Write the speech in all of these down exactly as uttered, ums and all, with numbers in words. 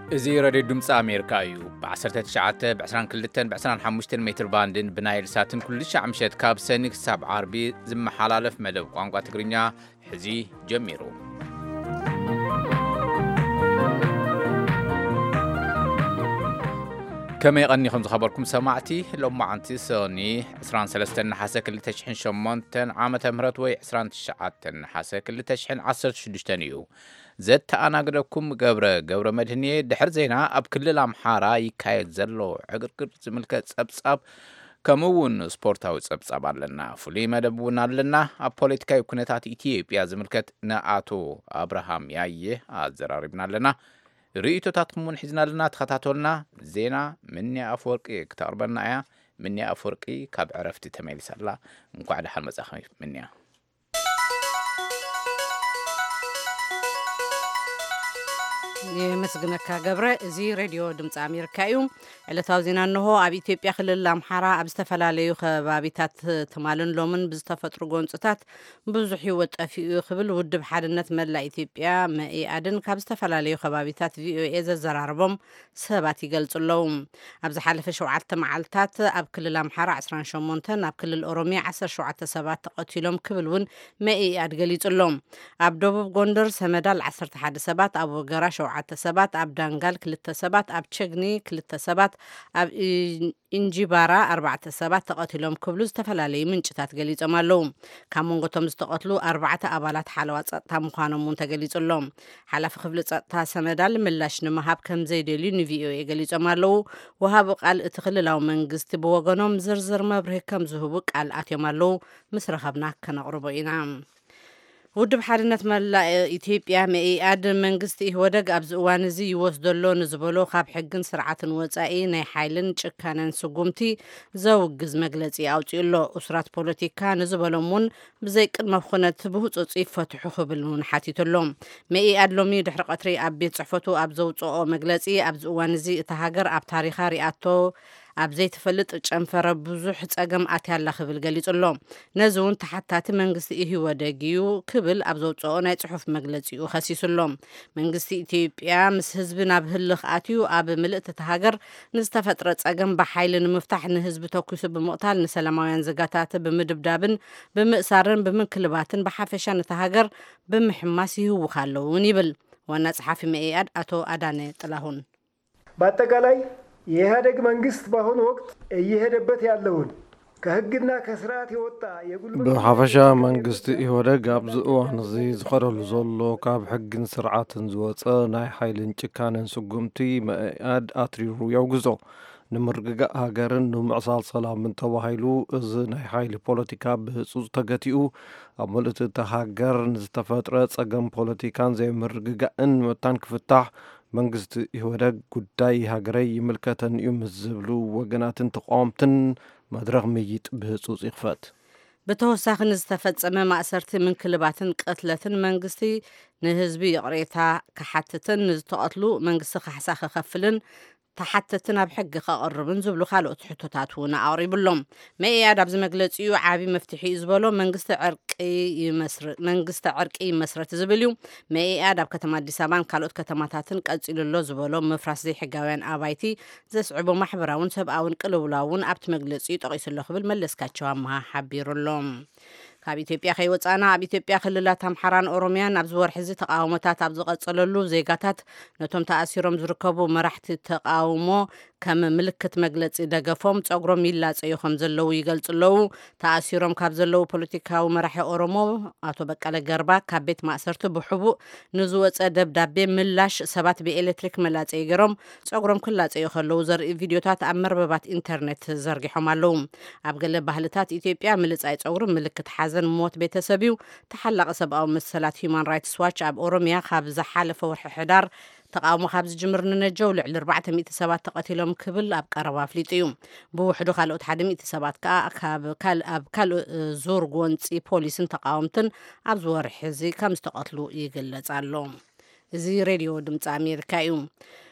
إزي راديو دمس أمريكا يو بعشرة تشعة بعشران كلتن بعشران حمشتن متر باندن بنايل ساتن كل شيء عمشت كاب سنك سب عربي زم حلالف مدب قانقا تقرينيا حزي جميرو كما يغني خمس خبركم سمعتي لو ما عنتي سوني عسران سلستن حاسة كل تشحن شمونتن عامة مرات وي عسران تشعتن حاسة كل تشحن عصر شدشتنيو زدت أنا قدركم قبر قبر مدهنية دحر زينا أب كل الأمحارة يكايد زلو عقرقر زملكة سبساب كمون سبورتاو سبساب لنا فلي مدبونا لنا أب بوليتيكا يكونتات إثيوبيا زملكة نااتو أبراهام يايه أزراربنا لنا رئيتو تاتقمون حزنا لنا تخطاتولنا زينا مني أفورقي كتاربنا يا مني أفورقي كاب عرفتي تميل سلا مقعد حال مزاخي مني مسجنك جبرة زي راديو دمت أمريكا يوم اللي توزينا إنه أبي إثيوبيا خلال الأمحارة أبستفلا ليه خبابيتات تمالن لومن بستفت رجون ستات بزحي وتأفي خبل ود بحالنت ملا إثيوبيا ما أدن كابستفلا ليه خبابيتات في إذا زراربهم سباتي قلت اللوم أبز حالف شوعات معلتات أب كل الأمحارة عسران شمونتن أب كل الأورومي عسر شوعات سبات قتيلهم كبلون ما أدقليت اللوم أب دوب جوندر سمدال عسر تحد سبات أبو جراش عت سبات أب دانجال كلتا سبات أب تشغني كلتا سبات أب إنجبارا أربعة سبات تقاتلهم كبلوز تفلالي من جتات قليز أمالهم كامون قطم استقاتلوا أربعة أبالات حلوات تامخانم منتقليز اللهم حلف خفلت تاسمدال ملاش نمهاب كم زيدلي نفيو يقليز أمالو وهاب قال اتخللاو من قست بوغنم زرزر مبره كم زهبوك قال آتيمالو مسرخبنا كنقربو إنام ودب حالنت ملا إثيوبيا مئياد منغست إهودق أبز أوانزي يوصدلو نزبولو خاب حقن سرعة وطائي ناي حايلن چكانن سقومتي زوجز مجلسي أوتيلو أسرات بوليتيكا نزبولو مون بزيك المفخونة بهوت أطي فتحو خبلون حاتيتلوم مئياد لومي دحر قطري أب بيت صحفتو أبزو طوء مجلسي أبز أوانزي تهاجر أب تاريخا رياتو أبزي تفلت جنفر بزوح تأجم أتيال خبل قليت اللهم نزون تحتات منجس إيه وداجيو كبل أبزو صونا يتحف مجلسي وخسيس اللهم منجس إثيوبيا مس حزبنا بهاللخ أتيو أب ملء تهاجر نستفترة تأجم بحيل مفتاح نهزب توكس بمقتال نسلماوين زجاتات بمدبدابن بمقصارن بمكلباتن بحافشان تهاجر بمحماسي هو خلون يبل والناس حافي مئياد أتو أداني طلعون باتقالي የኢህአዴግ መንግስት በአሁኑ ወቅት እየሄደበት ያለውን ከህግና ከስርዓት የወጣ በሐፈሻ መንግስት ኢህአዴግ አብዝ እዋን እዚ ዝኸረሉ ዘሎ ካብ ሕግን ስርዓትን ዝወፀ ናይ ሓይልን ጭካነን ስጉምቲ መኢአድ አትሪሩ ያውግዞ ንምርግጋእ ሃገርን ንምዕሳል ሰላምን ተባሂሉ እዚ ናይ ሓይሊ ፖለቲካ ብህፁፅ ተገቲኡ ኣብ መልእቲ ተሃገር ንዝተፈጥረ ፀገም ፖለቲካን ዘይምርግጋእን መታን ክፍታሕ መንግስት ኢህአዴግ ጉዳይ ሃገረይ ይምልከተን እዩ ዝብሉ ወገናትን ተቋምትን መድረኽ ምይጥ ብህፁፅ ይኽፈት بتوسخ نستفدسمه مأسرت من كلباتن قتلتن منغستي نهزبي قريتا كحتتن نزتقتلو منغست خحساخ خفلن تحتتنا بحق قربن زبلو خالو تحتوتاتونا عريب اللهم ما يعد عبز مجلسيو عابي مفتحي زبلو منغست عرقي مسر منغست عرقي مسرت زبليو ما يعد عب كتما ديسابان كالوت كتماتاتن قصيل لو زبلو مفراس زي حقاوين ابايتي زسعبو محبراون سباون قلولاون ابت مجلسيو تقيس له خبل ملسكاچوا ما حبيرلهم ካብ ኢትዮጵያ ከይወፃና ኣብ ኢትዮጵያ ክልላት ኣምሓራን ኦሮሚያን ኣብ ዝወርሒ እዚ ተቃውሞታት ኣብ ዝቐፀለሉ ዜጋታት ነቶም ተኣሲሮም ዝርከቡ መራሕቲ ተቃውሞ ከም ምልክት መግለፂ ደገፎም ፀጉሮም ይላፀዩ ከም ዘለዉ ይገልጽለዉ ተኣሲሮም ካብ ዘለዉ ፖለቲካዊ መራሒ ኦሮሞ ኣቶ በቀለ ገርባ ካብ ቤት ማእሰርቲ ብሕቡእ ንዝወፀ ደብዳቤ ምላሽ ሰባት ብኤሌክትሪክ መላፀይ ገይሮም ፀጉሮም ክላፀዩ ከለዉ ዘርኢ ቪድዮታት ኣብ መርበባት ኢንተርኔት ዘርጊሖም ኣለዉ ኣብ ገለ ባህልታት ኢትዮጵያ ምልፃይ ፀጉሪ ምልክት ሓዘን موت بيتسبيو تحلق سبقاو مسلات هيومان رايتس واتش اب اوروميا خاب زحالف ورح حدار تقاومو خابز جمرنا نجو لعل أربعمية سبات تقاتلهم كبل اب قربا فليطيوم بوحدو خالوت حدمية سبات كا كاب كال اب كال زور غونصي بوليسن تقاومتن اب زور حزي كم استقاتلو يغلصالو زي راديو دمص امريكا يوم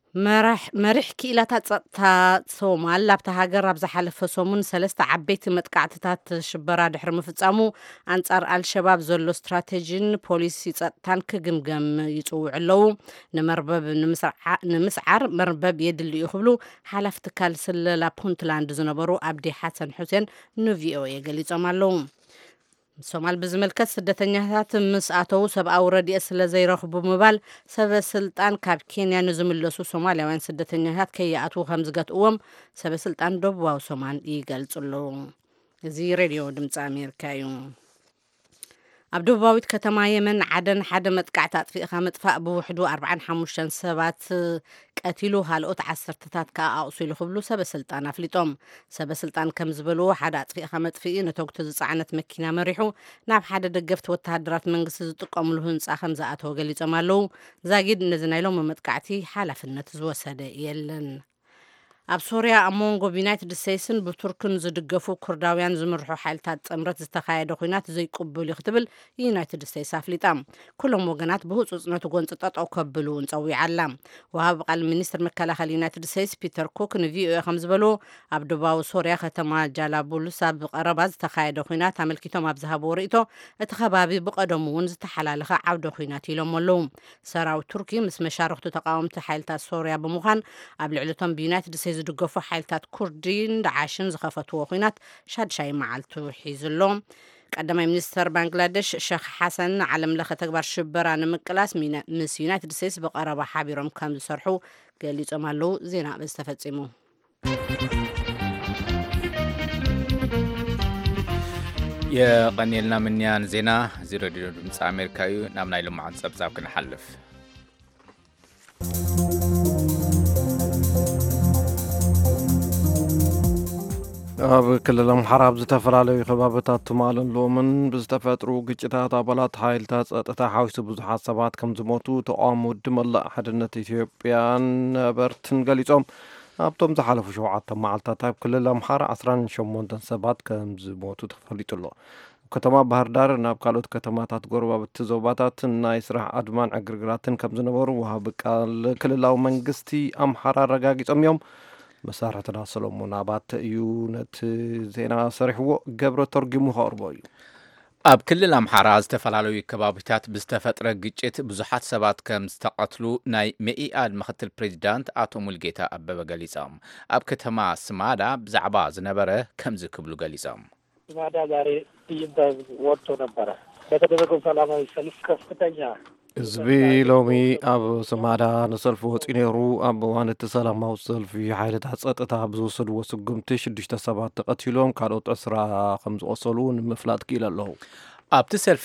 مرح مرح كيلاتات ጸጥታ ሶማል ላብታ ሃገር ኣብ ዝሓለፈ ሰሙን ሰለስተ ዓበይቲ መጥቃዕትታት ሽበራ ድሕሪ ምፍጻሙ አንጻር አልሸባብ ዘሎ ስትራቴጂን ፖሊሲ ጸጥታን ክግምገም ይጽውዕ ኣለዉ ንመርበብ ንምስዓር መርበብ የድልዩ ይኽብሉ ሓላፍ ትካል ስለላ ፑንትላንድ ዝነበሩ አብዲ ሐሰን ሁሴን ንቪኦኤ ገሊጾም ኣለዉ ሶማል ብዝመልከት ስደተኛታት ምስ ኣተው ሰብኣዊ ረድኤት ስለ ዘይረኽቡ ምባል ሰበስልጣን ካብ ኬንያ ንዝምለሱ ሶማልያውያን ስደተኛታት ከይኣትዉ ከም ዝገትእዎም ሰበስልጣን ደቡባዊ ሶማል ይገልጹሉ እዚ ሬድዮ ድምፂ ኣሜሪካ እዩ ኣብ ደቡባዊት ከተማ የመን ዓደን ሓደ መጥቃዕቲ ኣጥፊእኻ ምጥፋእ ብውሕዱ ኣርባዓን ሓሙሽተን ሰባት ቀቲሉ ካልኦት ዓሰርተታት ከኣቕሱሉ ክብሉ ሰበስልጣን ኣፍሊጦም ሰበስልጣን ከም ዝበልዎ ሓደ ኣጥፊእኻ መጥፍኢ ነተግቶ ዝፀዓነት መኪና መሪሑ ናብ ሓደ ደገፍቲ ወተሃደራት መንግስቲ ዝጥቀምሉ ህንፃ ከም ዝኣተወ ገሊፆም ኣለዉ ዛጊድ ነዚ ናይ ሎሚ መጥቃዕቲ ሓላፍነት ዝወሰደ የለን ኣብ ሶርያ ኣብ ሞንጎ ዩናይትድ ስቴትስን ብቱርክን ዝድገፉ ኩርዳውያን ዝምርሑ ሓይልታት ጥምረት ዝተኻየደ ኩናት ዘይቅበሉ ክትብል ዩናይትድ ስቴትስ ኣፍሊጣ ኩሎም ወገናት ብህፁፅ ነቲ ጎንፂ ጠጠው ከብሉ እንፀዊዓላ ወሃቢ ቃል ሚኒስትር መከላኸሊ ዩናይትድ ስቴትስ ፒተር ኮክ ንቪኦኤ ከም ዝበልዎ ኣብ ደቡባዊ ሶርያ ከተማ ጃላቡልስ ኣብ ቀረባ ዝተኻየደ ኩናት ኣመልኪቶም ኣብ ዝሃብዎ ርእቶ እቲ ከባቢ ብቀደሙ እውን ዝተሓላለኸ ዓውደ ኩናት ኢሎም ኣለዉ ሰራዊት ቱርኪ ምስ መሻርክቲ ተቃወምቲ ሓይልታት ሶርያ ብምዃን ኣብ ልዕሊቶም ብዩናይትድ ስቴትስ ዝድገፉ ሓይልታት ኩርዲን ዳዓሽን ዝኸፈትዎ ኩናት ሻድሻይ መዓልቱ ሒዙሎ ቀዳማይ ሚኒስተር ባንግላዴሽ ሼክ ሐሰን ዓለም ለኸ ተግባር ሽበራ ንምቅላስ ምስ ዩናይትድ ስቴትስ በቀረባ ሓቢሮም ከም ዝሰርሑ ገሊጾም ኣለዉ ዜና ብዝተፈጺሙ የቀኒልና ምንያን ዜና ዜሮ ሬድዮ ድምፂ ኣሜሪካ እዩ ናብ ናይ ልምዓት ጸብጻብ ክንሓልፍ ኣብ ክልል ኣምሓራ ብዝተፈላለዩ ከባቢታት ትማልን ሎምን ብዝተፈጥሩ ግጭታት ኣባላት ሓይልታት ጸጥታ ሓዊሱ ብዙሓት ሰባት ከም ዝሞቱ ተቃውሞ ውድብ መላእ ሓድነት ኢትዮጵያን ነበርትን ገሊጾም ኣብቶም ዝሓለፉ ሸውዓተ መዓልትታት ኣብ ክልል ኣምሓራ ዓሰርተ ሸሞንተ ሰባት ከም ዝሞቱ ተፈሊጡ ኣሎ ከተማ ባህር ዳር ናብ ካልኦት ከተማታት ጎረባብቲ ዞባታት ናይ ስራሕ ኣድማን ዕግርግራትን ከም ዝነበሩ ወሃቢ ቃል ክልላዊ መንግስቲ ኣምሓራ ኣረጋጊጾም እዮም መሳርሕትና ሰሎሞን ኣባተ እዩ ነቲ ዜና ሰሪሕዎ ገብረ ተርጊሙ ከቕርቦ እዩ ኣብ ክልል ኣምሓራ ዝተፈላለዩ ከባቢታት ብዝተፈጥረ ግጭት ብዙሓት ሰባት ከም ዝተቐትሉ ናይ መኢኣድ ምክትል ፕሬዚዳንት ኣቶ ሙልጌታ ኣበበ ገሊፆም ኣብ ከተማ ስማዳ ብዛዕባ ዝነበረ ከም ዝክብሉ ገሊፆም ስማዳ ዛሬ ትዕይንት ወጥቶ ነበረ በተደረገው ሰላማዊ ሰልፍ ከፍተኛ ህዝቢ ሎሚ ኣብ ስማዳ ንሰልፊ ወፂኡ ነይሩ ኣብ እዋን እቲ ሰላማዊ ሰልፊ ሓይልታት ጸጥታ ብዝወሰድዎ ስጉምቲ ሽዱሽተ ሰባት ተቐቲሎም ካልኦት ዕስራ ከም ዝቆሰሉ ንምፍላጥ ክኢሉ ኣለዉ ኣብቲ ሰልፊ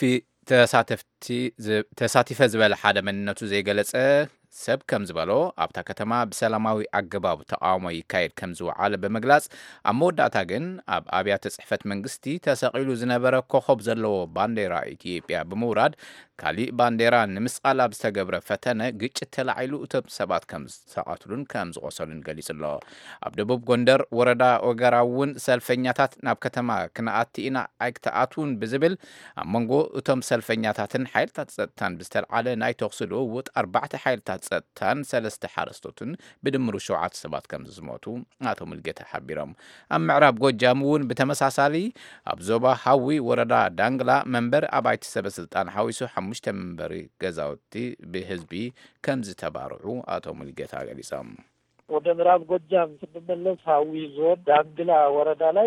ተሳተፍቲ ተሳቲፈ ዝበለ ሓደ መንነቱ ዘይገለጸ ሰብ ከም ዝበሎ ኣብታ ከተማ ብሰላማዊ ኣገባብ ተቃውሞ ይካየድ ከም ዝወዓለ በመግላጽ ኣብ መወዳእታ ግን ኣብ ኣብያተ ጽሕፈት መንግስቲ ተሰቂሉ ዝነበረ ኮኸብ ዘለዎ ባንዴራ ኢትዮጵያ ብምውራድ ካሊእ ባንዴራ ንምስቃል ኣብ ዝተገብረ ፈተነ ግጭት ተላዒሉ እቶም ሰባት ከም ዝተቐትሉን ከም ዝቆሰሉን ገሊጹ ኣሎ ኣብ ደቡብ ጎንደር ወረዳ ወገራ እውን ሰልፈኛታት ናብ ከተማ ክነኣቲ ኢና ኣይክተኣትውን ብዝብል ኣብ መንጎ እቶም ሰልፈኛታትን ሓይልታት ጸጥታን ብዝተለዓለ ናይ ተኩሲ ልውውጥ ኣርባዕተ ሓይልታት ጸጥታን ሰለስተ ሓረስቶትን ብድምሩ ሸውዓተ ሰባት ከም ዝሞቱ ኣቶ ሙልጌታ ሓቢሮም ኣብ ምዕራብ ጎጃም እውን ብተመሳሳሊ ኣብ ዞባ ሃዊ ወረዳ ዳንግላ መንበር ኣባይቲ ሰበስልጣን ሓዊሱ ሓሙሽተ መንበሪ ገዛውቲ ብህዝቢ ከም ዝተባርዑ ኣቶ ሙልጌታ ገሊፆም ወደ ምዕራብ ጎጃም ስንመለስ ሃዊ ዞን ዳንግላ ወረዳ ላይ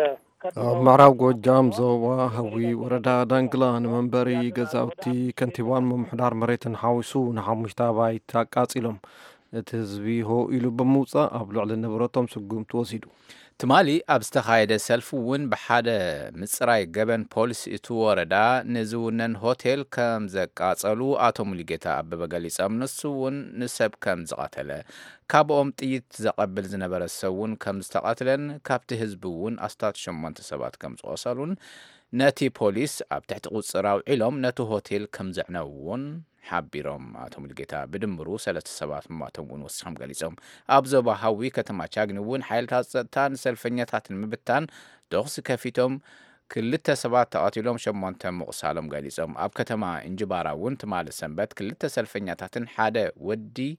ኣብ ምዕራብ ጎጃም ዞባ ሃዊ ወረዳ ዳንግላ ንመንበሪ ገዛውቲ ከንቲባን ምምሕዳር መሬትን ሓዊሱ ንሓሙሽተ ኣባይቲ ኣቃጺሎም እቲ ህዝቢ ሆ ኢሉ ብምውፃእ ኣብ ልዕሊ ንብረቶም ስጉምቲ ወሲዱ ትማሊ ኣብ ዝተኻየደ ሰልፊ እውን ብሓደ ምጽራይ ገበን ፖሊስ እቲ ወረዳ ንዝውነን ሆቴል ከም ዘቃጸሉ ኣቶ ሙልጌታ ኣበበ ገሊፆም ንሱ እውን ንሰብ ከም ዝቐተለ ካብኦም ጥይት ዘቐብል ዝነበረ ሰብ እውን ከም ዝተቐትለን ካብቲ ህዝቢ እውን ኣስታት ሸሞንተ ሰባት ከም ዝቆሰሉን ነቲ ፖሊስ ኣብ ትሕቲ ቁፅር ኣውዒሎም ነቲ ሆቴል ከም ዘዕነውውን ሓቢሮም ኣቶ ሙልጌታ ብድምሩ ሰለስተ ሰባት ምማቶም እውን ወሲኾም ገሊፆም ኣብ ዞባ ሃዊ ከተማ ቻግኒ እውን ሓይልታት ጸጥታን ሰልፈኛታት ንምብታን ተኩሲ ከፊቶም ክልተ ሰባት ተቐቲሎም ሸሞንተ ምቁሳሎም ገሊፆም ኣብ ከተማ እንጅባራ እውን ትማሊ ሰንበት ክልተ ሰልፈኛታትን ሓደ ወዲ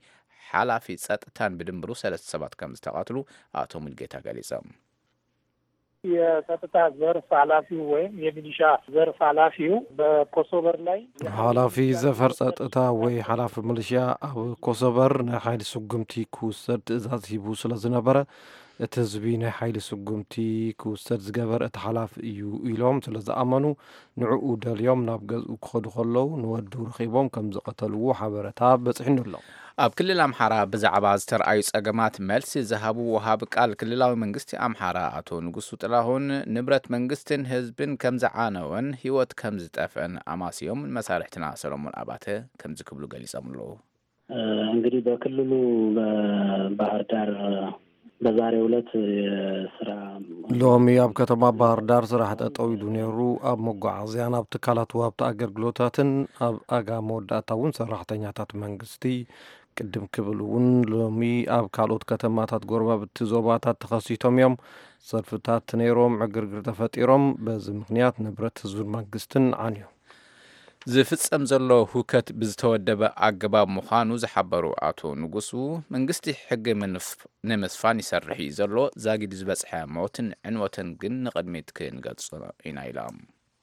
ሓላፊ ጸጥታን ብድምሩ ሰለስተ ሰባት ከም ዝተቃትሉ አቶ ሙልጌታ ገሊጾም የጸጥታ ዘርፍ ኃላፊው ወይም የሚሊሻ ዘርፍ ኃላፊው በኮሶበር ላይ ኃላፊ ዘፈር ጸጥታ ወይ ኃላፊ ሚሊሻ ኣብ ኮሶበር ናይ ሓይሊ ስጉምቲ ክውሰድ ትእዛዝ ሂቡ ስለዝነበረ እቲ ህዝቢ ናይ ሓይሊ ስጉምቲ ክውሰድ ዝገበር እቲ ሓላፊ እዩ ኢሎም ስለዝኣመኑ ንዕኡ ደልዮም ናብ ገዝኡ ክኸዱ ከለዉ ንወዱ ረኺቦም ከም ዝቐተልዎ ሓበሬታ በፂሕኑ ኣሎ ኣብ ክልል አምሓራ ብዛዕባ ዝተርኣዩ ጸገማት መልሲ ዝሃቡ ወሃብ ቃል ክልላዊ መንግስቲ አምሓራ አቶ ንጉሱ ጥላሁን ንብረት መንግስትን ህዝብን ከም ዝዓነወን ህይወት ከም ዝጠፈን አማሲዮም መሳርሕትና ሰሎሞን አባተ ከም ዝክብሉ ገሊጾም ኣለዉ እንግዲህ በክልሉ ባህር ዳር በዛሬው ዕለት የስራ ሎሚ ኣብ ከተማ ባህር ዳር ስራሕ ጠጠው ኢሉ ነይሩ ኣብ መጓዓዝያ ናብ ትካላት ወሃብቲ ኣገልግሎታትን ኣብ ኣጋ መወዳእታ እውን ሰራሕተኛታት መንግስቲ ቅድም ክብል እውን ሎሚ ኣብ ካልኦት ከተማታት ጎረባብቲ ዞባታት ተኸሲቶም እዮም ሰልፍታት ነይሮም ዕግርግር ተፈጢሮም በዚ ምክንያት ንብረት ህዝብን መንግስትን ዓንዩ ዝፍጸም ዘሎ ሁከት ብዝተወደበ ኣገባብ ምዃኑ ዝሓበሩ አቶ ንጉሱ መንግስቲ ሕጊ ንምስፋን ይሰርሕ እዩ ዘሎ ዛጊድ ዝበጽሐ ሞትን ዕንወትን ግን ንቕድሚት ክንገልጾ ኢና ኢሎም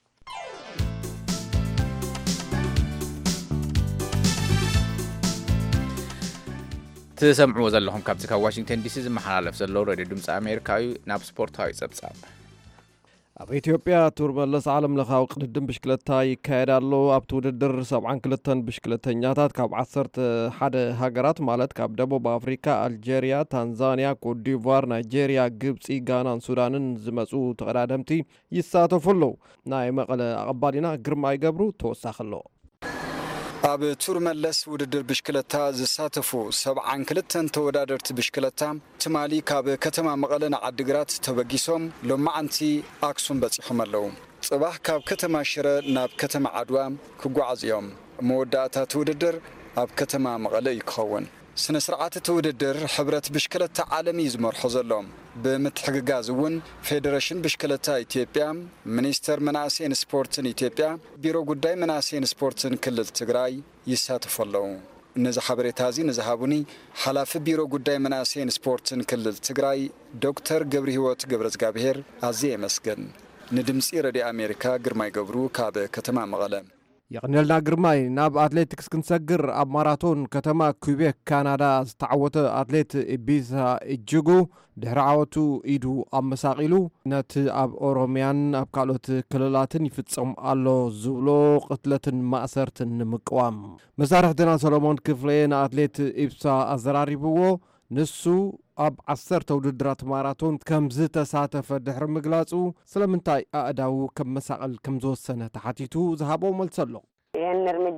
ትሰምዕዎ ዘለኹም ካብዚ ካብ ዋሽንግተን ዲሲ ዝመሓላለፍ ዘሎ ሬድዮ ድምፂ ኣሜሪካ እዩ ናብ ስፖርታዊ ጸብጻብ ኣብ ኢትዮጵያ ቱር መለስ ዓለም ለኻዊ ቅድድም ብሽክለታ ይካየድ ኣሎ ኣብቲ ውድድር ሰብዓን ክልተን ብሽክለተኛታት ካብ ዓሰርተ ሓደ ሃገራት ማለት ካብ ደቡብ ኣፍሪካ ኣልጄርያ ታንዛንያ ኮትዲቯር ናይጄርያ ግብፂ ጋናን ሱዳንን ዝመፁ ተቐዳደምቲ ይሳተፉ ኣለዉ ናይ መቐለ ኣቐባሊና ግርማይ ገብሩ ተወሳኺ ኣሎ ኣብ ቱር መለስ ውድድር ብሽክለታ ዝሳተፉ ሰብዓን ክልተን ተወዳደርቲ ብሽክለታ ትማሊ ካብ ከተማ መቐለ ንዓዲግራት ተበጊሶም ሎማዓንቲ ኣክሱም በፂሖም ኣለዉ ጽባሕ ካብ ከተማ ሽረ ናብ ከተማ ዓድዋ ክጓዓዙ እዮም መወዳእታ ውድድር ኣብ ከተማ መቐለ ይክኸውን ስነ ስርዓት ውድድር ሕብረት ብሽክለታ ዓለሚ ዝመርሖ ዘሎም ብምትሕግጋዝ እውን ፌደሬሽን ብሽክለታ ኢትዮጵያ ሚኒስተር መናእሰይን ስፖርትን ኢትዮጵያ ቢሮ ጉዳይ መናእሰይን ስፖርትን ክልል ትግራይ ይሳተፉ ኣለዉ ነዚ ሓበሬታ እዚ ንዝሃቡኒ ሓላፊ ቢሮ ጉዳይ መናእሰይን ስፖርትን ክልል ትግራይ ዶክተር ገብረ ህይወት ገብረዝጋብሔር ኣዝየ የመስገን ንድምፂ ሬድዮ ኣሜሪካ ግርማይ ገብሩ ካብ ከተማ መቐለ يقنلنا قرماي ناب أتليتكس كنسجر أب ماراثون كتما كوبيك كندا استعوت أتليت إبيزا إجوجو دهرعوتو إيدو أم مساقيلو نت أب أوروميان أب كالوت كللاتن يفتسم الله زولو قتلة مأسرة مقوام مسارح دنا سلومون كفلين أتليت إبسا أزراري بوو نسو أب عصر تودرات ماراثون كم زت ساعة فدحر مجلسو سلمنتاي أداو كم مساقل كم زوج سنة تحتيتو ذهبوا ملسلو. ይህን እርምጃ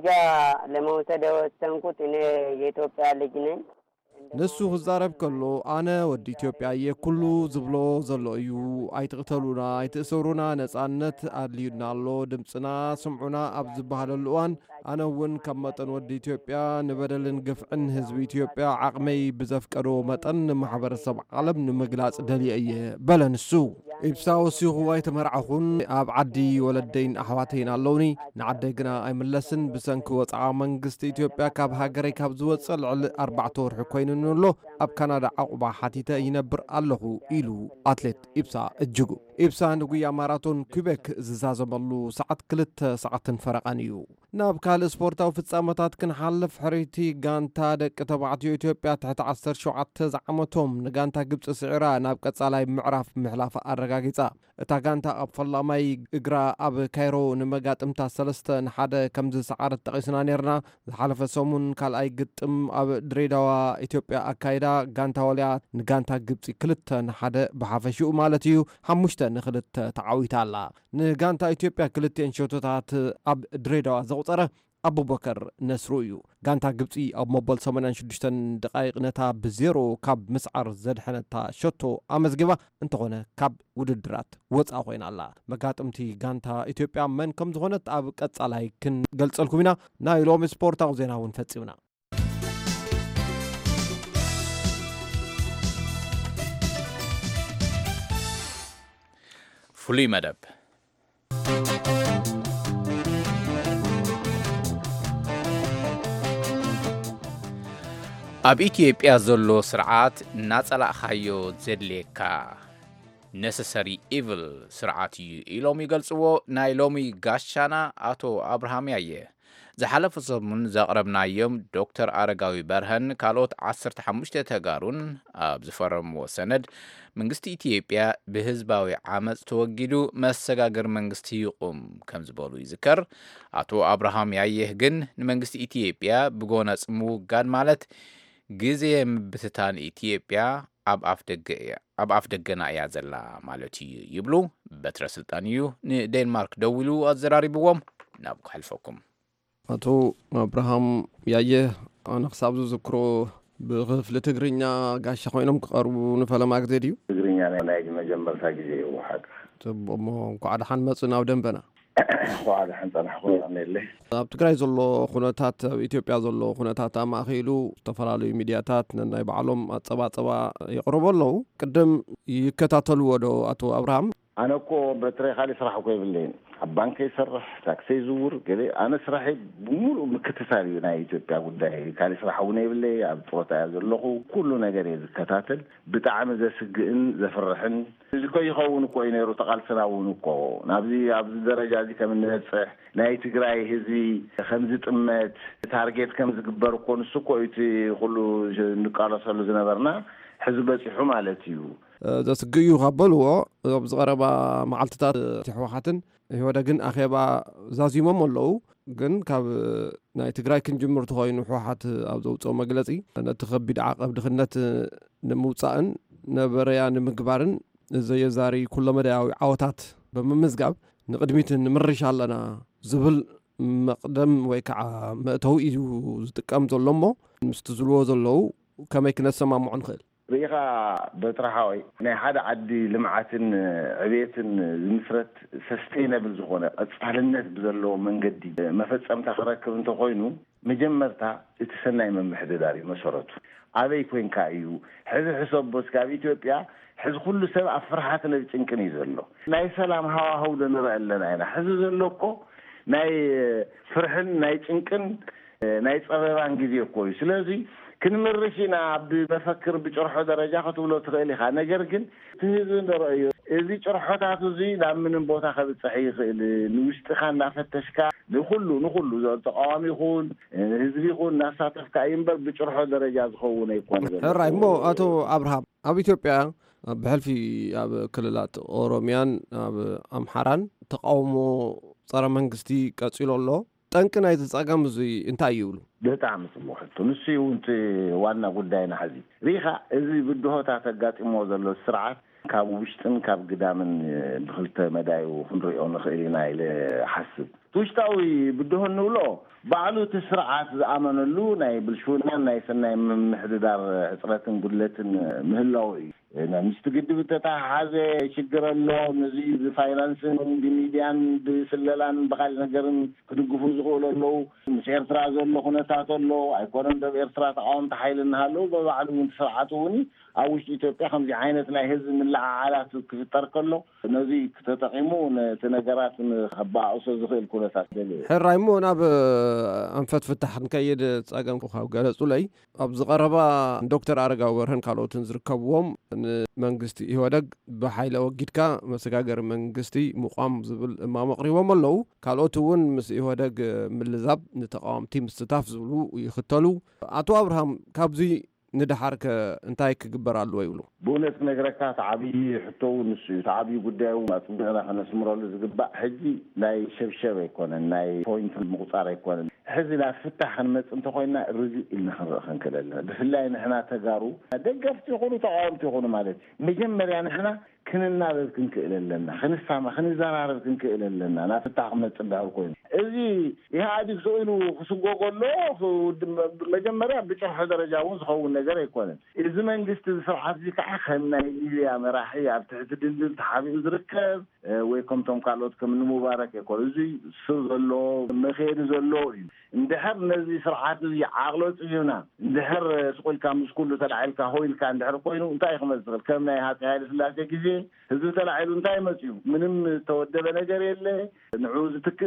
ለመውሰድ ወሰንኩት እኔ የኢትዮጵያ ልጅ ነኝ نسو هزارب كله أنا ودي إثيوبيا يكلو زبلو زلو يو أيتقتلونا أيتأسرونا نسأنت أدلينا الله دمسنا سمعنا أبز بهاللوان أنا ون كمتن ودي إثيوبيا نبدل نقف عن حزب إثيوبيا عقمي بزفكرو متن محبر السبع عالم نمجلس دليل بلا نسو إبساو سيغو يتمرعخون أب عدي ولدين أحواتين اللوني نعدقنا أي ملسن بسنكو وطعا منقست إثيوبيا كاب هاقري كاب زوصل على أربعة طور حكوين نولو أب كندا عقبا حتيتا ينبر الله إلو أتلت إبسا الجوجو إبسا نقويا ماراثون كوبيك زازم الله ساعت كلت ساعت فرقانيو ناب كالسبورتا وفي السامتات كن حلف حريتي غانتا دك تبعتيو إثيوبيا تحت عصر شوعات زعمتهم نغانتا قبس سعرا ناب كتسالاي معرف محلاف أرقاقيتا اتا غانتا أب فلاماي إقرا أب كايرو نمقات امتا سلستا نحادا كمز سعارة تقيسنا نيرنا حلف سومون كالاي قتم أب دريدوا إثيوبيا أكايدا غانتا وليا نغانتا قبسي كلتا نحادا بحافشو مالتيو حموشتا نخدت تعاويتا الله نغانتا إثيوبيا كلتا انشوتات أب دريدوا زوطرة أبو بكر نسرويو غانتا قبسي أب موبل سمنان شدشتن دقائق نتا بزيرو كاب مسعر زدحنتا شوتو أمزقبا انتغونا كاب وددرات وطا خوين الله مقات امتي غانتا إثيوبيا من كم زغونت أب قطع لاي كن قلت لكمنا نايلوم سبورتا وزينا ونفتسيونا فولي مدب ኣብ ኢትዮጵያ ዘሎ ስርዓት ናጸላእኻዮ ዘድልየካ necessary evil ስርዓት እዩ ኢሎም ይገልጽዎ ናይ ሎሚ ጋሻና አቶ አብርሃም ያየ ዝሓለፈ ሰሙን ዘቕረብናዮም ዶክተር አረጋዊ በርሀን ካልኦት ዓሰርተ ሓሙሽተ ተጋሩን ኣብ ዝፈረምዎ ሰነድ መንግስቲ ኢትዮጵያ ብህዝባዊ ዓመፅ ተወጊዱ መሰጋገር መንግስቲ ይቁም ከም ዝበሉ ይዝከር። አቶ አብርሃም ያየህ ግን ንመንግስቲ ኢትዮጵያ ብጎነጽ ምውጋድ ማለት ጊዜ ምብትታን ኢትዮጵያ ኣብ ኣፍ ደገ ኣብ ኣፍ ደገና እያ ዘላ ማለት እዩ ይብሉ። በትረ ስልጣን እዩ ንዴንማርክ ደውሉ ኣዘራሪብዎም ናብ ክሕልፈኩም። አቶ አብርሃም ያየህ ኣነ ክሳብ ዝዝክሮ ብክፍሊ ትግርኛ ጋሻ ኮይኖም ክቐርቡ ንፈለማ ግዜ ድዩ? ትግርኛ ናይ መጀመርታ ግዜ እዩ ሓቅ ጽቡቕ እንኳዕ ደሓን መጽእ ናብ ደንበና እንኳዕ ደሓን ፀናሕኩም ኣነለ ኣብ ትግራይ ዘሎ ኩነታት ኣብ ኢትዮጵያ ዘሎ ኩነታት ኣማኺሉ ዝተፈላለዩ ሚድያታት ናይ ባዕሎም ኣጸባጸባ ይቕርቡ ኣለዉ። ቅድም ይከታተልዎ ዶ ኣቶ አብርሃም? ኣነ እኮ በትረይ ካሊእ ስራሕ እኮ የብለይን ኣብ ባንክ ይሰርሕ ታክሲ ይዝውር ገለ ኣነ ስራሒ ብሙሉእ ምክትታል እዩ ናይ ኢትዮጵያ ጉዳይ ካሊእ ስራሕ እውን የብለይ ኣብ ጦታ ዘለኹ ኩሉ ነገር እየ ዝከታተል ብጣዕሚ ዘስግእን ዘፍርሕን እዚ ኮ ይኸውን እኮ እዩ ነይሩ ተቓልስና እውን እኮ ናብዚ ኣብዚ ደረጃ እዚ ከም እንበፅሕ ናይ ትግራይ ህዝቢ ከምዚ ጥመት ታርጌት ከም ዝግበር እኮ ንሱ እኮ እቲ ኩሉ ንቃለሰሉ ዝነበርና ሕዝቢ በፂሑ ማለት እዩ ዘስግዩ ካበልዎ ኣብ ዝቐረባ መዓልትታት ሕወሓትን ህወደግን ኣኼባ ዛዚሞም ኣለዉ። ግን ካብ ናይ ትግራይ ክንጅምር ተኾይኑ ሕወሓት ኣብ ዘውፅኦ መግለፂ ነቲ ከቢድ ዓቐብ ድኽነት ንምውፃእን ነበረያ ንምግባርን ዘየዛሪ ኩሎ መዳያዊ ዓወታት ብምምዝጋብ ንቅድሚት ንምርሻ ኣለና ዝብል መቅደም ወይ ከዓ መእተው እዩ ዝጥቀም ዘሎ እሞ ምስቲ ዝልዎ ዘለዉ ከመይ ክነሰማምዖ ንኽእል? ሪኻ በትረሓወይ ናይ ሓደ ዓዲ ልምዓትን ዕብየትን ዝምስረት ሰስቴይነብል ዝኾነ ቀጻልነት ብዘለዎ መንገዲ መፈጸምታ ክረክብ እንተኾይኑ መጀመርታ እቲ ሰናይ መምሕድዳር እዩ መሰረቱ። ኣበይ ኮንካ እዩ ሕዚ ሕሰቦስ ካብ ኢትዮጵያ ሕዚ ኩሉ ሰብ ኣብ ፍርሓትን ኣብ ጭንቅን እዩ ዘሎ። ናይ ሰላም ሃዋህው ንርኢ ኣለና ኢና። ሕዚ ዘሎ እኮ ናይ ፍርሕን ናይ ጭንቅን ናይ ፀበባን ግዜ እኮ እዩ። ስለዚ ክንምርሽና ብመፈክር ብጭርሖ ደረጃ ክትብሎ ትኽእል ኢኻ። ነገር ግን ትህዝቢ ንረአዩ እዚ ጭርሖታት እዚ ናብ ምንም ቦታ ከብፅሕ ይኽእል ንውሽጥኻ እናፈተሽካ ንኩሉ ንኩሉ ተቃዋሚ ይኹን ህዝቢ ይኹን እናሳተፍካ እምበር ብጭርሖ ደረጃ ዝኸውን ኣይኮነን። ሕራይ እሞ ኣቶ አብርሃም ኣብ ኢትዮጵያ ብሕልፊ ኣብ ክልላት ኦሮሚያን ኣብ ኣምሓራን ተቃውሞ ፀረ መንግስቲ ቀፂሉ ኣሎ። ጠንቂ ናይቲ ፀገም እዚ እንታይ ይብሉ? ብጣዕሚ ጽቡቕ ሕቶ ንሱ እዩ እቲ ዋና ጉዳይና ሕዚ ሪኻ እዚ ብድሆታት ኣጋጢሞ ዘሎ ስርዓት ካብ ውሽጥን ካብ ግዳምን ብክልተ መዳዩ ክንሪኦ ንኽእል ኢና ኢለ ሓስብ። ውሽጣዊ ብድሆ ንብሎ ባዕሉ እቲ ስርዓት ዝኣመነሉ ናይ ብልሽውናን ናይ ሰናይ ምምሕድዳር ሕፅረትን ጉድለትን ምህላው እዩ። ምስቲ ግድብ ተተሓሓዘ ሽግር ኣሎ። ነዚ ብፋይናንስን ብሚድያን ብስለላን ብካልእ ነገርን ክድግፉ ዝኽእሉ ኣለዉ። ምስ ኤርትራ ዘሎ ኩነታት ኣሎ ኣይኮነን ደብ ኤርትራ ተቃወምቲ ሓይሊ እናሃለዉ በባዕሉ እውን ስርዓት እውን ኣብ ውሽጢ ኢትዮጵያ ከምዚ ዓይነት ናይ ህዝቢ ምልዕዓላት ክፍጠር ከሎ ነዚ ተጠቂሙ ነቲ ነገራት ከባዕሶ ዝኽእል ኩነታት ሕራይ እሞ ናብ ኣንፈት ፍታሕ ንከይድ ፀገም ካብ ገለጹለይ ኣብ ዝቐረባ ዶክተር አረጋዊ በርሀን ካልኦትን ዝርከብዎም ንመንግስቲ ኢህወደግ ብሓይለ ወጊድካ መሰጋገሪ መንግስቲ ምቋም ዝብል እማም ኣቕሪቦም ኣለዉ። ካልኦት እውን ምስ ኢህወደግ ምልዛብ ንተቃዋምቲ ምስትታፍ ዝብሉ ይኽተሉ። ኣቶ አብርሃም ካብዚ ንድሓርከ እንታይ ክግበር ኣለዎ ይብሉ? ብእውነት ክነግረካ ተዓብዪ ሕቶ እውን ንሱ እዩ። ተዓብዪ ጉዳይ ኣፅቢቕና ከነስምረሉ ዝግባእ ሕጂ ናይ ሸብሸብ ኣይኮነን ናይ ፖይንት ምቁፃር ኣይኮነን። ሕዚ ናብ ፍታሕ ክንመፅእ እንተኮይንና ርግእ ኢልና ክንርኢ ክንክእል ኣለና። ብፍላይ ንሕና ተጋሩ ደገፍቲ ይኹኑ ተቃወምቲ ይኹኑ ማለት መጀመርያ ንሕና ክንናበብ ክንክእል ኣለና፣ ክንሳማ ክንዘራረብ ክንክእል ኣለና ናብ ፍታሕ ክመፅእ እንዳሃር ኮይኑ እዚ ኢህኣዲግ ስኢሉ ክስጎጎሎ መጀመርያ ብጭርሖ ደረጃ እውን ዝኸውን ነገር ኣይኮነን። እዚ መንግስቲ ስርዓት እዚ ከዓ ከም ናይ ሊብያ መራሒ ኣብ ትሕቲ ድልድል ተሓቢኡ ዝርከብ ወይ ከምቶም ካልኦት ከም ንምባረክ ኣይኮነ እዚ ሰብ ዘሎ መኼድ ዘሎ እዩ። እንድሕር ነዚ ስርዓት እዚ ዓቕሎ ፅዩና እንድሕር ስቁልካ ምስ ኩሉ ተላዒልካ ሆይልካ እንድሕር ኮይኑ እንታይ ክመፅእ ዝኽእል ከም ናይ ሃፀይ ሃይለ ስላሴ ግዜ ህዝቢ ተላዒሉ እንታይ መፅዩ ምንም ተወደበ ነገር የለ ንዑ ዝትክእ ነገር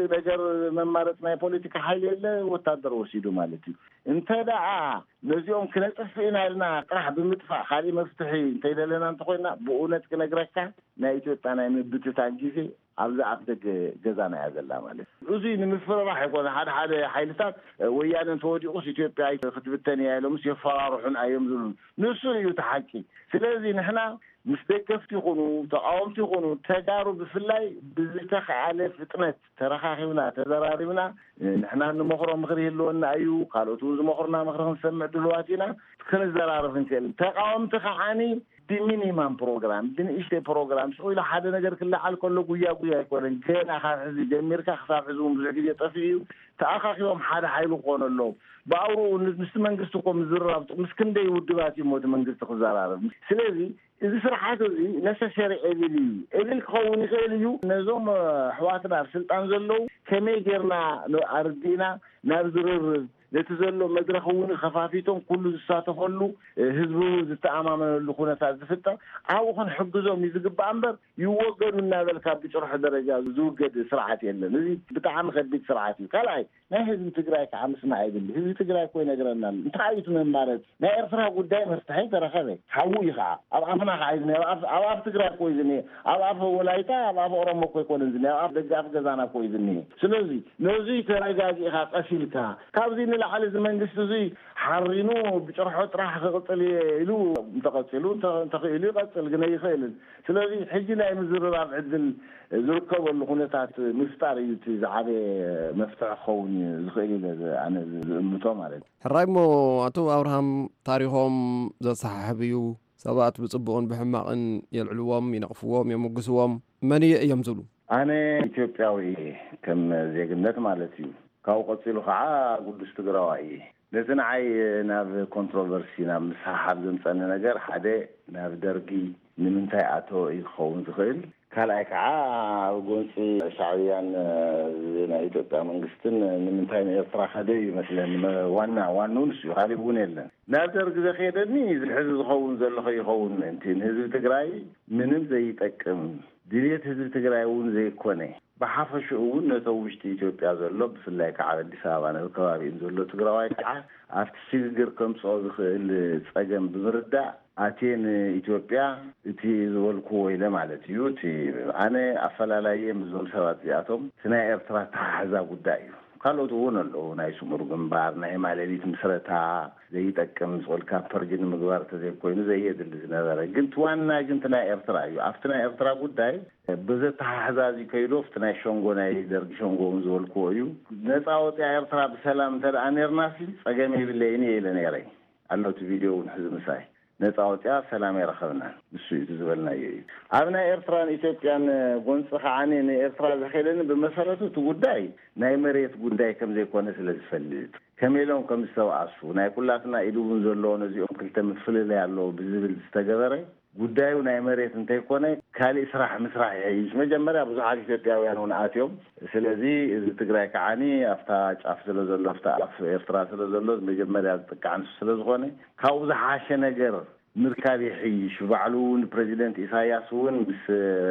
መማረጥ ናይ ፖለቲካ ኃይል የለ ወታደር ወሲዱ ማለት እዩ እንተ ደኣ ነዚኦም ክነጥፍ ኢና ኢልና ጥራሕ ብምጥፋእ ካሊእ መፍትሒ እንተይደለና እንተኮይና ብእውነት ክነግረካ ናይ ኢትዮጵያ ናይ ምብትታን ጊዜ ኣብዛ ኣፍደገ ገዛና እያ ዘላ ማለት እዚ ንምፍራራሕ ይኮነ ሓደ ሓደ ሓይልታት ወያነ ተወዲቁስ ኢትዮጵያ ክትብተን እያ ኢሎምስ የፈራርሑን እዮም ዝብሉ ንሱ እዩ ተሓቂ ስለዚ ንሕና ምስ ደገፍቲ ይኹኑ ተቃወምቲ ይኹኑ ተጋሩ ብፍላይ ብዝተኸኣለ ፍጥነት ተረኻኺብና ተዘራሪብና ንሕና ንመኽሮ ምኽሪ ይህልወና እዩ ካልኦት እውን ዝመኽሩና ምኽሪ ክንሰምዕ ድልዋት ኢና ክንዘራርብ ንክእል ተቃወምቲ ከዓኒ ሚኒማም ፕሮግራም ብንእሽተ ፕሮግራም ስለ ሓደ ነገር ክለዓል ከሎ ጉያ ጉያ አይኮነን ገና ካብ ሕዚ ጀሚርካ ክሳብ ሕዚ እውን ብዙሕ ግዜ ጠፊኡ ተኣኻኺቦም ሓደ ሓይሉ ክኾነሎ ብኣውሩ ምስ መንግስቲ እኮ ምዝራብ ምስ ክንደይ ውድባት ይሞት መንግስቲ ክዘራርብ ስለዚ እዚ ስርዓት እዚ ነሰሰሪ ኤብል እዩ ኤብል ክኸውን ይኽእል እዩ ነዞም ኣሕዋትና ኣብ ስልጣን ዘለው ከመይ ጌርና ኣርዲና ናብ ዝርርብ ነቲ ዘሎ መድረክ እውን ከፋፊቶም ኩሉ ዝሳተፈሉ ህዝቡ ዝተኣማመነሉ ኩነታት ዝፍጠር ኣብኡ ክንሕግዞም ይዝግባእ እምበር ይወገዱ እናበልካ ብጭርሖ ደረጃ ዝውገድ ስርዓት የለን እዚ ብጣዕሚ ከቢድ ስርዓት እዩ ካልኣይ ናይ ህዝቢ ትግራይ ከዓ ምስማዕ ይብል ህዝቢ ትግራይ ኮይ ነገረና እንታይ እዩ መማረት ናይ ኤርትራ ጉዳይ መፍትሒ ተረኸበ ሓው እዩ ከዓ ኣብ ኣፍና ከዓ ይዝነ ኣብ ኣብ ትግራይ ኮይ ዝነ ኣብ ኣብ ወላይታ ኣብ ኣብ ኦሮሞ ኮይ ኮን ዝነ ኣብ ደጋፍ ገዛና ኮይ ዝነ ስለዚ ነዚ ተረጋጊኻ ቀሲልካ ካብዚ ንላዕሊ እዚ መንግስቲ እዚ ሓሪኑ ብጭርሖ ጥራሕ ክቅፅል ኢሉ ተቀፅሉ ተኽኢሉ ይቀፅል ግን ኣይኽእልን ስለዚ ሕጂ ናይ ምዝርራብ ዕድል ዝርከበሉ ኩነታት ምፍጣር እዩ እቲ ዝዓበ መፍትሒ ክኸውን ዝኽእል እዩ ኣነ ዝእምቶ ማለት ሕራይ ሞ ኣቶ ኣብርሃም ታሪኾም ዘሰሓሕብ እዩ ሰባት ብፅቡቕን ብሕማቕን የልዕልዎም ይነቕፍዎም የመግስዎም መን እዮም ዝብሉ ኣነ ኢትዮጵያዊ ከም ዜግነት ማለት እዩ ካብኡ ቀፂሉ ከዓ ቅዱስ ትግራዋይ ነቲ ንዓይ ናብ ኮንትሮቨርሲ ናብ ምሳሓብ ዘምፀኒ ነገር ሓደ ናብ ደርጊ ንምንታይ ኣቶ ይኸውን ዝኽእል ካልኣይ ከዓ ኣብ ጎንፂ ሻዕብያን ናይ ኢትዮጵያ መንግስትን ንምንታይ ንኤርትራ ከደ ይመስለኒ ዋና ዋናው ንሱ ካሊእ እውን የለን ናብ ደርጊ ዘኸደኒ ዝሕዚ ዝኸውን ዘሎ ይኸውን ምእንቲ ንህዝቢ ትግራይ ምንም ዘይጠቅም ድሌት ህዝቢ ትግራይ እውን ዘይኮነ ብሓፈሹ እውን ነቶም ውሽጢ ኢትዮጵያ ዘሎ ብፍላይ ከዓ ኣዲስ ኣበባ ናብ ከባቢኡ ዘሎ ትግራዋይ ከዓ ኣብቲ ሽግግር ከምፅኦ ዝኽእል ፀገም ብምርዳእ ኣቴን ኢትዮጵያ እቲ ዝበልክዎ ኢለ ማለት እዩ እቲ ኣነ ኣፈላላየ ምዞም ሰባት እዚኣቶም እቲ ናይ ኤርትራ ተሓሕዛ ጉዳይ እዩ ካልኦት እውን ኣለዉ ናይ ስሙር ግንባር ናይ ማለሊት ምስረታ ዘይጠቅም ዝቆልካ ፐርጅን ምግባር ተዘይኮይኑ ዘየድሊ ዝነበረ ግን ዋና ግን እቲ ናይ ኤርትራ እዩ ኣብቲ ናይ ኤርትራ ጉዳይ ብዘተሓሕዛ እዚ ከይዶ ኣብቲ ናይ ሸንጎ ናይ ደርጊ ሸንጎ እውን ዝበልክዎ እዩ ነፃ ወፂኣ ኤርትራ ብሰላም እንተደኣ ነርናሲ ፀገም የብለይኒ ኢለ ነይረይ ኣሎ እቲ ቪድዮ እውን ሕዚ ምሳይ ነፃ ወፂኣ ሰላም ይረኸብና ንሱ እዩ ዝበልናዮ እዩ ኣብ ናይ ኤርትራን ኢትዮጵያን ጎንፂ ከዓኒ ንኤርትራ ዘኸደኒ ብመሰረቱ እቲ ጉዳይ ናይ መሬት ጉዳይ ከም ዘይኮነ ስለ ዝፈልጥ ከመኢሎም ከም ዝተባኣሱ ናይ ኩላትና ኢዱ እውን ዘለዎ ነዚኦም ክልተ ምፍልለይ ኣለዎ ብዝብል ዝተገበረ ጉዳዩ ናይ መሬት እንተይኮነ ካሊእ ስራሕ ምስራሕ ይሕይሽ መጀመርያ ብዙሓት ኢትዮጵያውያን እውን ኣትዮም ስለዚ እዚ ትግራይ ከዓኒ ኣብታ ጫፍ ስለ ዘሎ ኣብታ ኣፍ ኤርትራ ስለ ዘሎ መጀመርያ ዝጥቃዕ ንሱ ስለ ዝኾነ ካብኡ ዝሓሸ ነገር ምርካብ ይሕይሽ ባዕሉ እውን ፕሬዚደንት ኢሳያስ እውን ምስ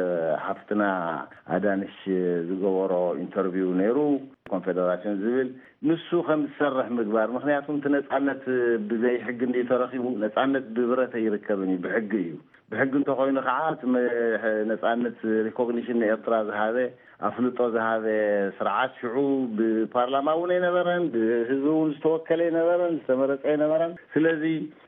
ሓፍትና ኣዳንሽ ዝገበሮ ኢንተርቪው ነይሩ ኮንፌደሬሽን ዝብል ንሱ ከም ዝሰርሕ ምግባር ምክንያቱም እቲ ነፃነት ብዘይ ሕጊ እንዲ ተረኺቡ ነፃነት ብብረት ይርከብን እዩ ብሕጊ እዩ ብሕጊ እንተኮይኑ ከዓ እቲ ነፃነት ሪኮግኒሽን ንኤርትራ ዝሃበ ኣፍልጦ ዝሃበ ስርዓት ሽዑ ብፓርላማ እውን ኣይነበረን ብህዝቢ እውን ዝተወከለ ኣይነበረን ዝተመረፀ ኣይነበረን ስለዚ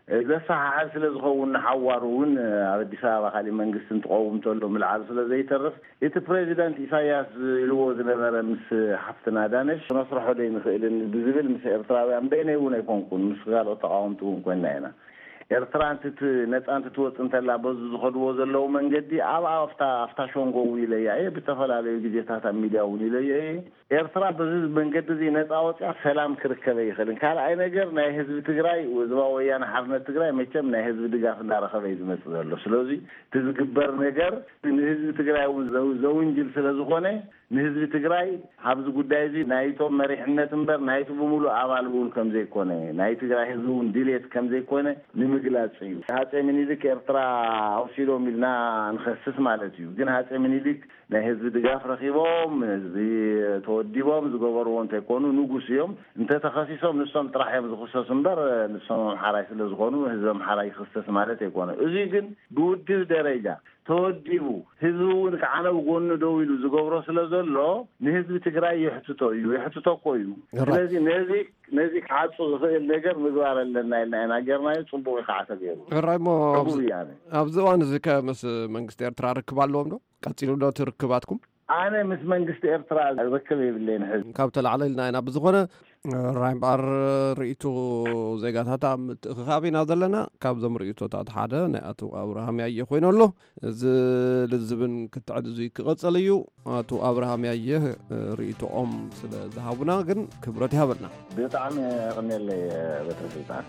ዘሰሓሓብ ስለ ዝኸውን ሓዋሩ እውን ኣብ ኣዲስ ኣበባ ካሊእ መንግስቲ እንትቀውም ተሎ ምልዓል ስለ ዘይተርፍ እቲ ፕሬዚደንት ኢሳያስ ኢልዎ ዝነበረ ምስ ሓፍትና ዳነሽ መስርሖ ዶ ይንኽእልን ብዝብል ምስ ኤርትራውያን በይነይ እውን ኣይኮንኩን ምስ ካልኦት ተቃወምቲ እውን ኮይና ኢና ኤርትራ እንትት ነፃ እንትትወፅ እንተላ በዙ ዝኸድዎ ዘለዉ መንገዲ ኣብ ኣፍታ ኣፍታ ሸንጎ እውን ይለያ እየ ብተፈላለዩ ግዜታት ኣብ ሚድያ እውን ይለያ እየ ኤርትራ በዚ መንገዲ እዚ ነፃ ወፂኣ ሰላም ክርከበ ይኽእልን ካልኣይ ነገር ናይ ህዝቢ ትግራይ ህዝባዊ ወያነ ሓርነት ትግራይ መቸም ናይ ህዝቢ ድጋፍ እንዳረኸበ እዩ ዝመፅእ ዘሎ ስለዚ እቲ ዝግበር ነገር ንህዝቢ ትግራይ እውን ዘውንጅል ስለ ዝኾነ ንህዝቢ ትግራይ ኣብዚ ጉዳይ እዚ ናይቶም መሪሕነት እምበር ናይቲ ብምሉእ ኣባል እውን ከም ዘይኮነ ናይ ትግራይ ህዝቢ እውን ድሌት ከም ዘይኮነ ንምግላጽ እዩ ሃፀይ ምኒልክ ኤርትራ ወሲዶም ኢልና ንኸስስ ማለት እዩ ግን ሃፀይ ምኒልክ ናይ ህዝቢ ድጋፍ ረኺቦም ህዝቢ ተወዲቦም ዝገበርዎ እንተይኮኑ ንጉስ እዮም እንተተኸሲሶም ንሶም ጥራሕ እዮም ዝኽሰሱ እምበር ንሶም ኣምሓራይ ስለ ዝኾኑ ህዝቢ ኣምሓራይ ይኽሰስ ማለት ኣይኮነ እዚ ግን ብውድብ ደረጃ ተወዲቡ ህዝቢ እውን ከዓነ ብጎኑ ደው ኢሉ ዝገብሮ ስለ ዘሎ ንህዝቢ ትግራይ ይሕትቶ እዩ ይሕትቶ እኮ እዩ ስለዚ ነዚ ነዚ ክዓፁ ዝኽእል ነገር ምግባር ኣለና ኢልና ኢና ጌርናዮ ፅቡቅ ከዓ ተገይሩ ራይሞ ኣብዚ እዋን እዚ ከምስ መንግስቲ ኤርትራ ርክብ ኣለዎም ዶ ቀፂሉ ዶ ትርክባትኩም ኣነ ምስ መንግስቲ ኤርትራ ርክብ የብለይን ሕዚ ካብ ተላዕለ ኢልና ኢና ብዝኾነ ራይ እምበር ርእይቱ ዜጋታት ኣብ ምትእኽኻብ ኢና ዘለና ካብዞም ርእይቶታት ሓደ ናይ ኣቶ ኣብርሃም ያየ ኮይኑ ኣሎ እዚ ልዝብን ክትዕድ እዙይ ክቐፀል እዩ ኣቶ ኣብርሃም ያየ ርእይቶኦም ስለ ዝሃቡና ግን ክብረት ይሃበልና ብጣዕሚ ቅንየለይ በትረ ስልጣን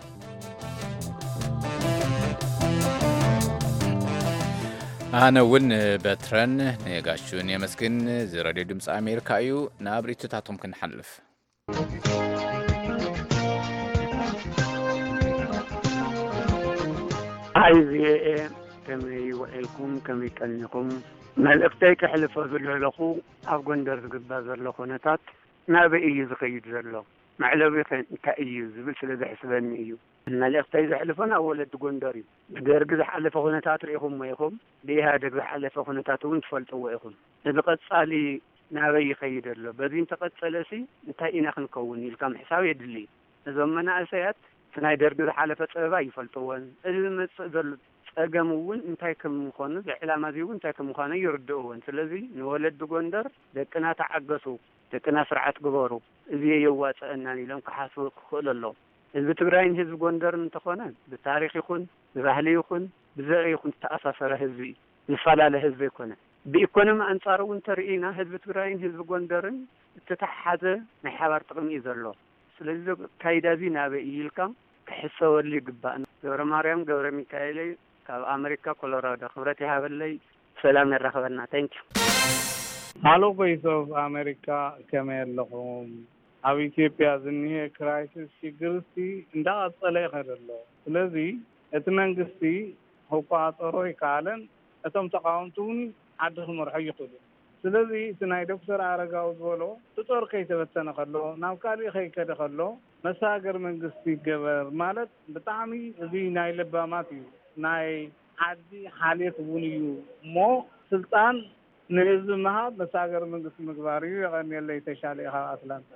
ኣነ እውን በትረን ነጋሹን የመስግን ዝረድዮ ድምፂ ኣሜሪካ እዩ ናብ ርእይቶታቶም ክንሓልፍ هاي زي كما يوعيكم كما يكلمكم ملكتي كحلف زللخو أفغندر زقبا زلخو نتات نابي إيز قيد زلخو معلوي كأيز بسل ذا حسبني إيو ملكتي زحلفنا أولا تغندري درق زحلفو نتات ريخم ويخم ليها درق زحلفو نتات ونتفلتو ويخم إذا قد صالي نابي خيد زلخو بذين تقد سلسي نتاينا خنكون يلكم حساوي يدلي إذا منا أسيات فناي درق زحلفة صعبا يفلتوون إذا زل أجمعون انتايكم مخانة العلامة ديون انتايكم مخانة يردون سلذي نولد بجندر لكنها تعجسوا لكنها سرعة جبارو إذا يوات أنني لم كحاسب خل الله إذا بتجرين هذا بجندر انتخانا بالتاريخ يكون بأهلي يكون بزرع يكون تأسس رهزي الفلا لهزب يكونه بيكونم أنصارون ترينا هذا بتجرين هذا بجندرن تتحدى محور تقني ذلله سلذي كايدا زينا بيلكم كحسوا اللي جبان جور مريم جور ميكائيل كاب أمريكا كولورادو خبرتي هذا سلام الرخبنا thank you Hello voice of America كمان لهم أبي إثيوبيا زنية crisis شغلتي إندا أصله خيرله لذي أتمنى هو باتروي كالن أتم تقاومتون عدهم مرحي يقولون ስለዚህ ስናይ ዶክተር አረጋው ዝብሎ ጥጦር ከይተበተነ ከሎ ናብ ካሊ ከይከደ ከሎ መሳገር መንግስቲ ይገበር ማለት ብጣዕሚ እዚ ናይ ለባማት እዩ ናይ ዓዲ ሓልየት እውን እዩ ሞ ስልጣን ንህዝቢ መሃብ መሳገር መንግስቲ ምግባር እዩ የቀኒየለይ ተሻለ ኢኻ አትላንታ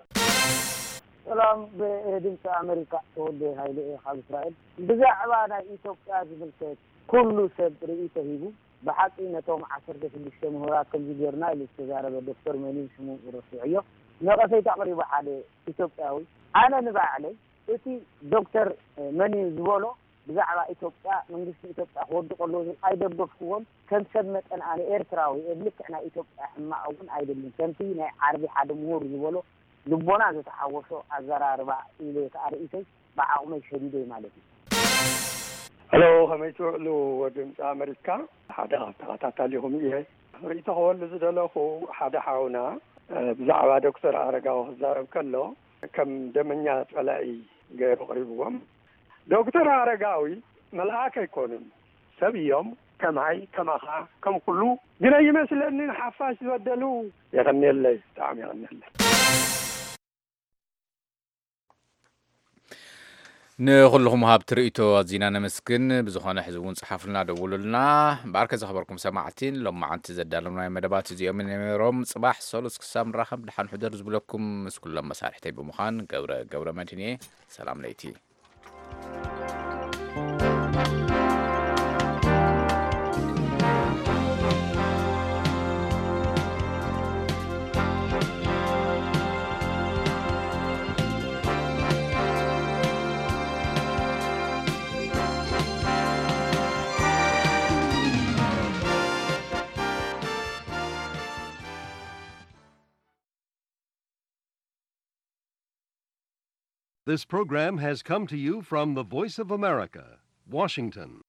ሰላም በድምፂ አሜሪካ ተወልደ ሃይለ ካብ እስራኤል ብዛዕባ ናይ ኢትዮጵያ ዝምልከት ኩሉ ሰብ ርእይቶ ሂቡ بحقي نتوم عشر دقيقة مهورات كم جيرنا الاستزارة بالدكتور منين شمو رفيعيه نقصي تعمري بحاله إثيوبياوي أنا نبع عليه إتي دكتور منين زبولو بزعل إثيوبيا من جس إثيوبيا خود قلوزين أيضا بفكون كم سمت أنا أنا إيرتراوي إبلك أنا إثيوبيا حما أون أيضا من كم فينا عربي حد مهور زبولو لبونا تتحوشوا أزرار ربع إلى كأرئيسي بعوم شديدة مالتي هلو هميتو لو ودمت أمريكا حدا تقاتلهم إيه ريته هو اللي زدله حدا حاونا بزعوا دكتور أرجعوا زارب كله كم دمنيا تلاقي غير قريبهم دكتور أرجعوي ملاك يكونن سبيهم كم هاي كم أخا كم كله جنا يمثل إن حفاش يودلو يغني الله تعم يغني الله نخلهم هاب تريتو زينا نمسكن بزخانة حزبون صحافلنا دوللنا بارك خبركم سماعتين لما عن تزدالنا مدبات زي من يوم صباح سولس كسام راخب لحن حدر زبلكم مسكول لما صارحتي بمخان قورة قورة مدينة سلام ليتي This program has come to you from the Voice of America, Washington.